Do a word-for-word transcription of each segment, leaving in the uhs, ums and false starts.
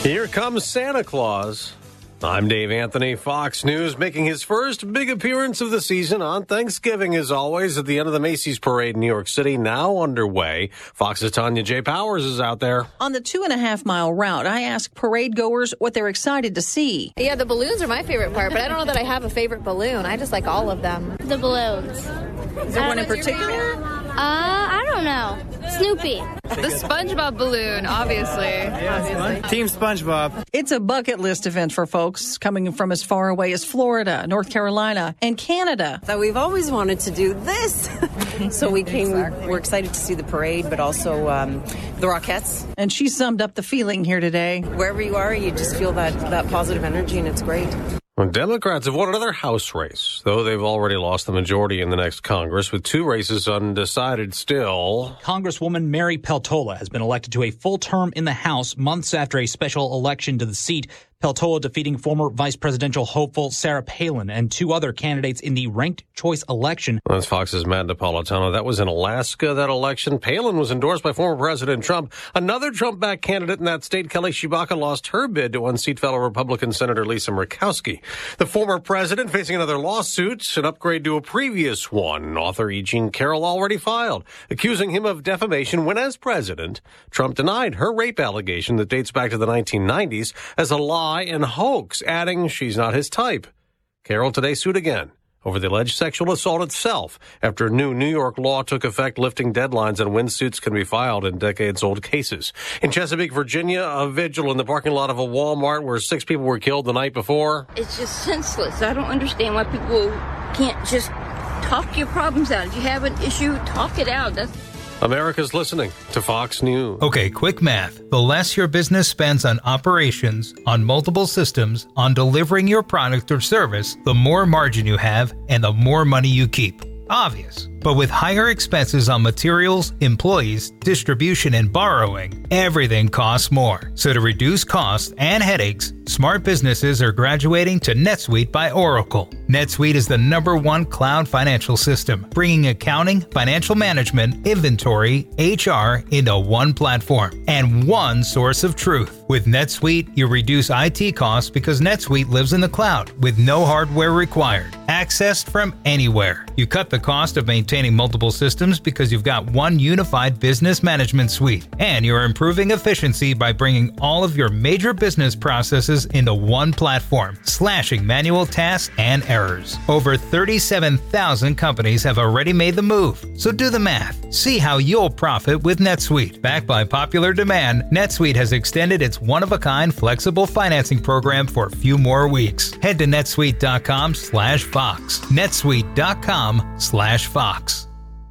Here comes Santa Claus. I'm Dave Anthony, Fox News, making his first big appearance of the season on Thanksgiving, as always, at the end of the Macy's Parade in New York City, now underway. Fox's Tanya J. Powers is out there. On the two and a half mile route, I asked parade goers what they're excited to see. Yeah, the balloons are my favorite part, but I don't know that I have a favorite balloon. I just like all of them. The balloons. Is there one in particular? Uh, I don't know. Snoopy. The SpongeBob balloon, obviously. Yeah, Team SpongeBob. It's a bucket list event for folks coming from as far away as Florida, North Carolina, and Canada. So we've always wanted to do this. So we came, exactly. We're excited to see the parade, but also um, the Rockettes. And she summed up the feeling here today. Wherever you are, you just feel that, that positive energy, and it's great. Well, Democrats have won another House race, though they've already lost the majority in the next Congress, with two races undecided still. Congresswoman Mary Peltola has been elected to a full term in the House months after a special election to the seat. Peltola defeating former vice presidential hopeful Sarah Palin and two other candidates in the ranked choice election. That's Fox's Matt Napolitano. That was in Alaska, that election. Palin was endorsed by former President Trump. Another Trump-backed candidate in that state, Kelly Tshibaka, lost her bid to unseat fellow Republican Senator Lisa Murkowski. The former president facing another lawsuit, an upgrade to a previous one. Author E. Jean Carroll already filed, accusing him of defamation when, as president, Trump denied her rape allegation that dates back to the nineteen nineties as a lie and hoax, adding she's not his type. Carroll today sued again over the alleged sexual assault itself after a new New York law took effect, lifting deadlines on when suits can be filed in decades-old cases. In Chesapeake, Virginia, a vigil in the parking lot of a Walmart where six people were killed the night before. It's just senseless. I don't understand why people can't just talk your problems out. If you have an issue, talk it out. That's America's listening to Fox News. Okay, quick math. The less your business spends on operations, on multiple systems, on delivering your product or service, the more margin you have and the more money you keep. Obvious. But with higher expenses on materials, employees, distribution, and borrowing, everything costs more. So to reduce costs and headaches, smart businesses are graduating to NetSuite by Oracle. NetSuite is the number one cloud financial system, bringing accounting, financial management, inventory, H R into one platform and one source of truth. With NetSuite, you reduce I T costs because NetSuite lives in the cloud with no hardware required. Accessed from anywhere. You cut the cost of maintaining multiple systems because you've got one unified business management suite. And you're improving efficiency by bringing all of your major business processes into one platform, slashing manual tasks and errors. Over thirty-seven thousand companies have already made the move. So do the math. See how you'll profit with NetSuite. Backed by popular demand, NetSuite has extended its one-of-a-kind flexible financing program for a few more weeks. Head to netsuite.com slash Fox. netsuite.com slash Fox.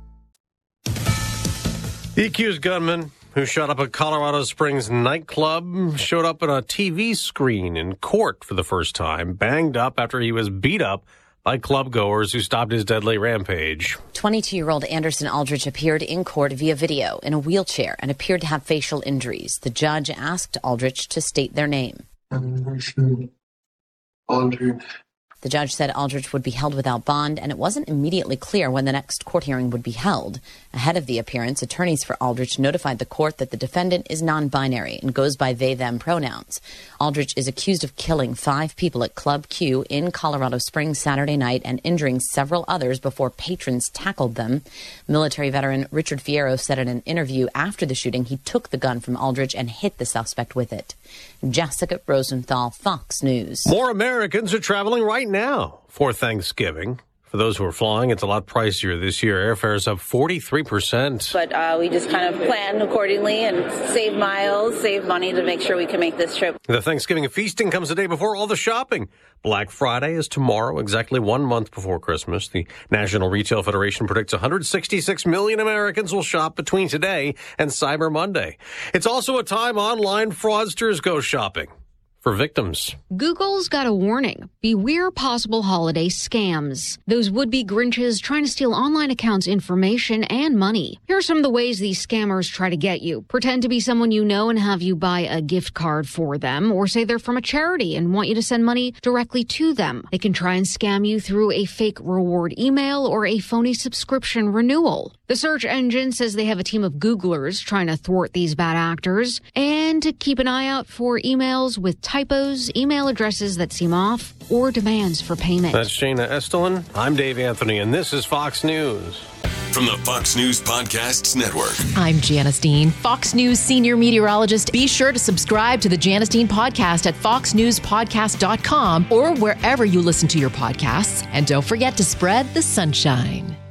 The accused gunman who shot up a Colorado Springs nightclub showed up on a T V screen in court for the first time, banged up after he was beat up by club-goers who stopped his deadly rampage. twenty-two-year-old Anderson Aldrich appeared in court via video in a wheelchair and appeared to have facial injuries. The judge asked Aldrich to state their name. Anderson Aldrich. The judge said Aldrich would be held without bond, and it wasn't immediately clear when the next court hearing would be held. Ahead of the appearance, attorneys for Aldrich notified the court that the defendant is non-binary and goes by they-them pronouns. Aldrich is accused of killing five people at Club Q in Colorado Springs Saturday night and injuring several others before patrons tackled them. Military veteran Richard Fierro said in an interview after the shooting he took the gun from Aldrich and hit the suspect with it. Jessica Rosenthal, Fox News. More Americans are traveling right now for Thanksgiving. For those who are flying, it's a lot pricier this year. Airfares up forty-three percent. But uh, we just kind of plan accordingly and save miles, save money to make sure we can make this trip. The Thanksgiving feasting comes the day before all the shopping. Black Friday is tomorrow, exactly one month before Christmas. The National Retail Federation predicts one hundred sixty-six million Americans will shop between today and Cyber Monday. It's also a time online fraudsters go shopping. for victims. Google's got a warning. Beware possible holiday scams. Those would-be Grinches trying to steal online accounts' information and money. Here are some of the ways these scammers try to get you. Pretend to be someone you know and have you buy a gift card for them, or say they're from a charity and want you to send money directly to them. They can try and scam you through a fake reward email or a phony subscription renewal. The search engine says they have a team of Googlers trying to thwart these bad actors, and to keep an eye out for emails with typos, email addresses that seem off, or demands for payment. That's Shayna Estelin. I'm Dave Anthony, and this is Fox News. From the Fox News Podcasts Network. I'm Janice Dean, Fox News senior meteorologist. Be sure to subscribe to the Janice Dean podcast at fox news podcast dot com or wherever you listen to your podcasts. And don't forget to spread the sunshine.